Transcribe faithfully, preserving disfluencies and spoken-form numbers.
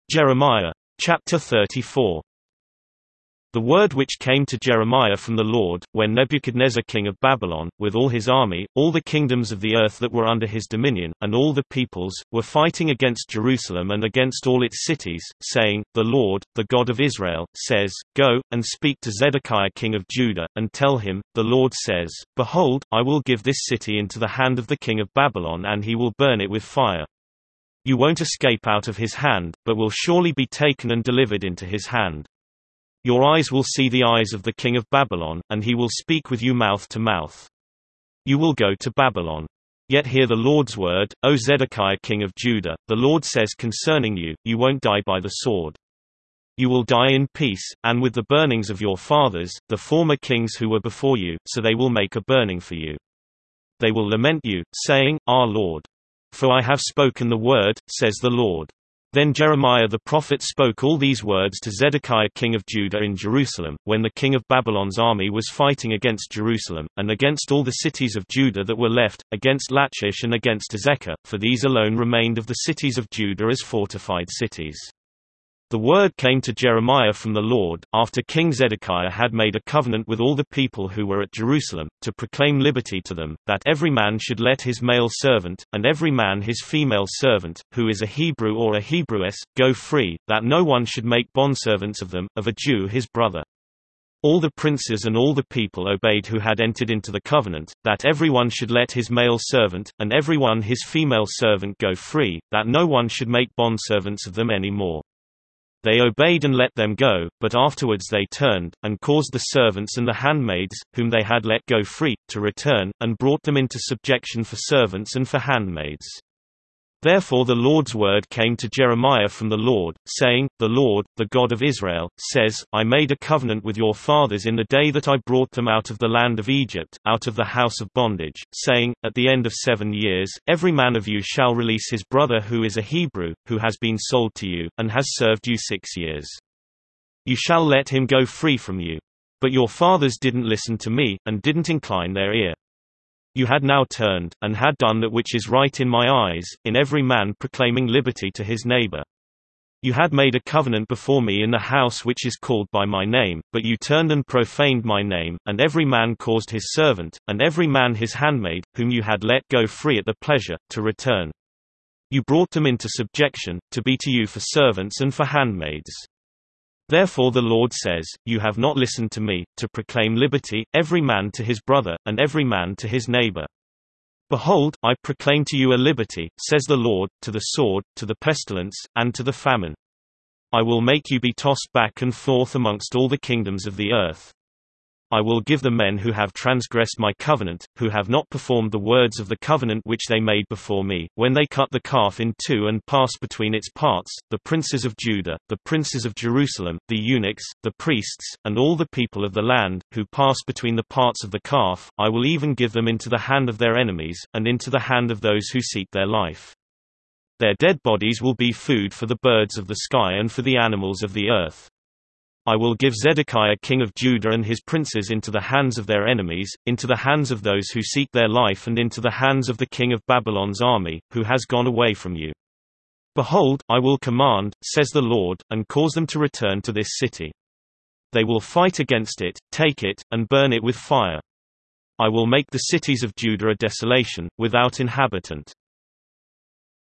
Jeremiah. Chapter thirty-four. The word which came to Jeremiah from the Lord, when Nebuchadnezzar king of Babylon, with all his army, all the kingdoms of the earth that were under his dominion, and all the peoples, were fighting against Jerusalem and against all its cities, saying, The Lord, the God of Israel, says, Go, and speak to Zedekiah king of Judah, and tell him, The Lord says, Behold, I will give this city into the hand of the king of Babylon and he will burn it with fire. You won't escape out of his hand, but will surely be taken and delivered into his hand. Your eyes will see the eyes of the king of Babylon, and he will speak with you mouth to mouth. You will go to Babylon. Yet hear the Lord's word, O Zedekiah king of Judah, the Lord says concerning you, you won't die by the sword. You will die in peace, and with the burnings of your fathers, the former kings who were before you, so they will make a burning for you. They will lament you, saying, Our Lord. For I have spoken the word, says the Lord. Then Jeremiah the prophet spoke all these words to Zedekiah king of Judah in Jerusalem, when the king of Babylon's army was fighting against Jerusalem, and against all the cities of Judah that were left, against Lachish and against Azekah, for these alone remained of the cities of Judah as fortified cities. The word came to Jeremiah from the Lord, after King Zedekiah had made a covenant with all the people who were at Jerusalem, to proclaim liberty to them, that every man should let his male servant, and every man his female servant, who is a Hebrew or a Hebrewess, go free, that no one should make bondservants of them, of a Jew his brother. All the princes and all the people obeyed who had entered into the covenant, that every one should let his male servant, and every one his female servant go free, that no one should make bondservants of them any more. They obeyed and let them go, but afterwards they turned, and caused the servants and the handmaids, whom they had let go free, to return, and brought them into subjection for servants and for handmaids. Therefore the Lord's word came to Jeremiah from the Lord, saying, The Lord, the God of Israel, says, I made a covenant with your fathers in the day that I brought them out of the land of Egypt, out of the house of bondage, saying, At the end of seven years, every man of you shall release his brother who is a Hebrew, who has been sold to you, and has served you six years. You shall let him go free from you. But your fathers didn't listen to me, and didn't incline their ear. You had now turned, and had done that which is right in my eyes, in every man proclaiming liberty to his neighbor. You had made a covenant before me in the house which is called by my name, but you turned and profaned my name, and every man caused his servant, and every man his handmaid, whom you had let go free at the pleasure, to return. You brought them into subjection, to be to you for servants and for handmaids. Therefore the Lord says, You have not listened to me, to proclaim liberty, every man to his brother, and every man to his neighbor. Behold, I proclaim to you a liberty, says the Lord, to the sword, to the pestilence, and to the famine. I will make you be tossed back and forth amongst all the kingdoms of the earth. I will give the men who have transgressed my covenant, who have not performed the words of the covenant which they made before me, when they cut the calf in two and passed between its parts, the princes of Judah, the princes of Jerusalem, the eunuchs, the priests, and all the people of the land, who passed between the parts of the calf. I will even give them into the hand of their enemies, and into the hand of those who seek their life. Their dead bodies will be food for the birds of the sky and for the animals of the earth. I will give Zedekiah king of Judah and his princes into the hands of their enemies, into the hands of those who seek their life and into the hands of the king of Babylon's army, who has gone away from you. Behold, I will command, says the Lord, and cause them to return to this city. They will fight against it, take it, and burn it with fire. I will make the cities of Judah a desolation, without inhabitant.